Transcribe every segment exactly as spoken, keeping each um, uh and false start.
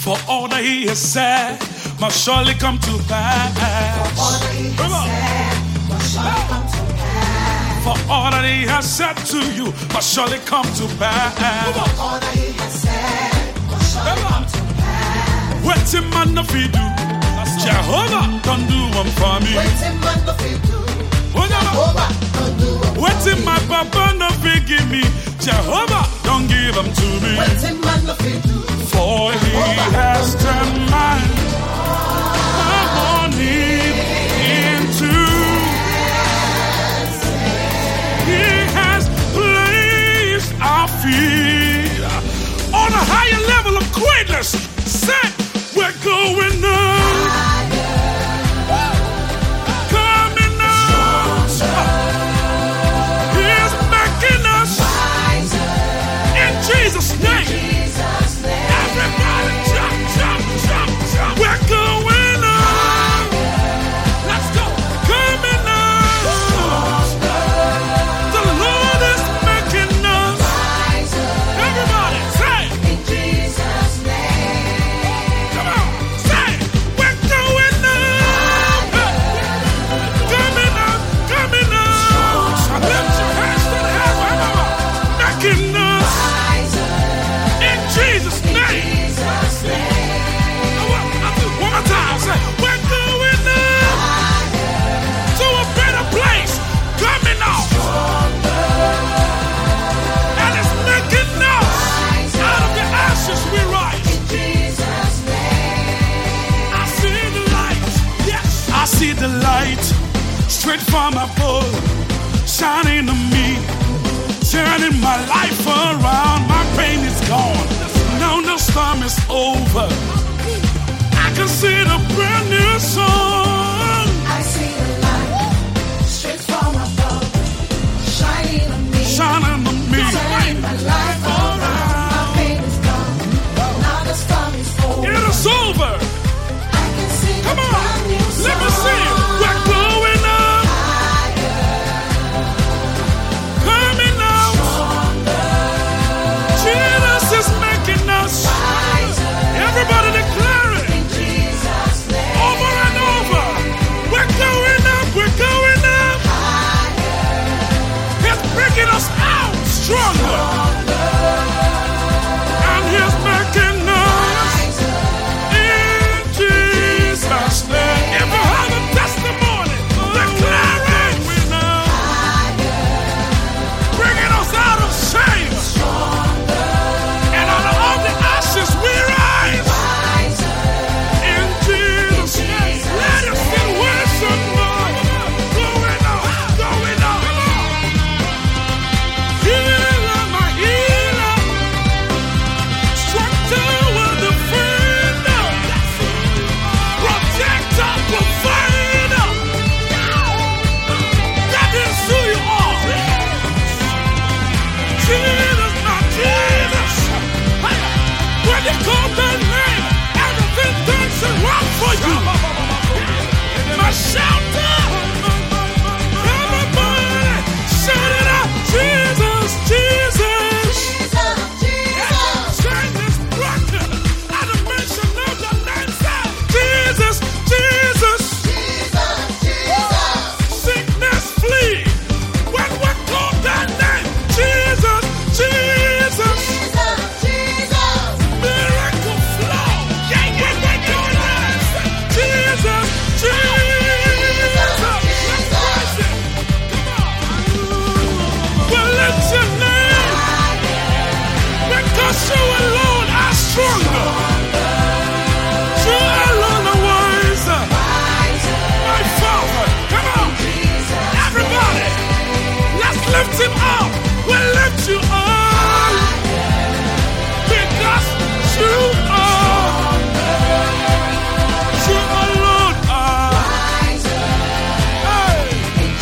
For all that he has said must surely come to pass. For all that he has said must surely come to pass. For all that he has said to you must surely come to pass. For all that he has said must surely come to pass. Waiting man of you do, Jehovah don't do one for me. Waiting man of you do, Jehovah don't do one for me. Waiting my papa no forgive me, Jehovah don't give them to me. Waiting man of you do, for he has turned my morning into. He has placed our feet on a higher level of greatness. Say, we're going up. Coming up. He's making us in Jesus' name. Everybody jump, jump, jump, jump. We're going up. Let's go. Coming up. The Lord is making us. Everybody say. In Jesus' name. Come on. Say. We're going up. Coming up. Coming up. Lift your hands to the heaven. Making us. In Jesus' name. One more time, say, we're going up to a better place, coming out, and it's making us out of the ashes we rise. I see the light, yes, I see the light, straight from above, shining on me, turning my life around. My pain is gone, now the storm is over. I can see the brand new song. I see the light straight from above, shining on me, Shining on me. turning my life around. My pain is gone, now the storm is over. It is over. I can see Come the on. brand new song. Let me see it. We're going up. Coming out. Jesus is making us. Everybody declare it. In Jesus' name. Over and over. We're going up. We're going up. He's bringing us out stronger. And he's making us in Jesus' name. If you have a testimony, declare it. Bringing us out of shame. And out of all the ashes we rise. In Jesus' name. Let us sing worship, Lord. Going up, going up. Healer, my healer. Strong tower, defender. Protector, provider. That is who you are. Jesus, my Jesus. When you call that name, everything turns around for you. My shelter. Everybody, shout it out. Jesus, Jesus. Chain is broken. At the mention of the name, say, Jesus, Jesus. Sickness flee. When we call that name, Jesus, Jesus. Miracle flow. When we call that name, Jesus, Jesus. Let's praise Him. Come on. We'll lift your name. Because you alone are stronger. You alone are wiser. My Father, come on. Everybody, let's lift Him up. We'll lift you up. Because you are. You alone are. Hey.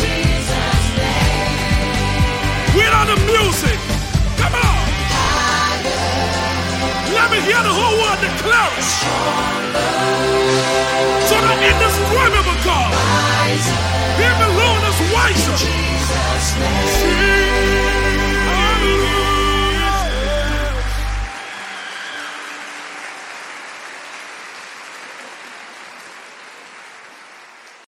Without the music, come on. Let me hear the whole world declare it. So the indescribable God, Him alone is wiser.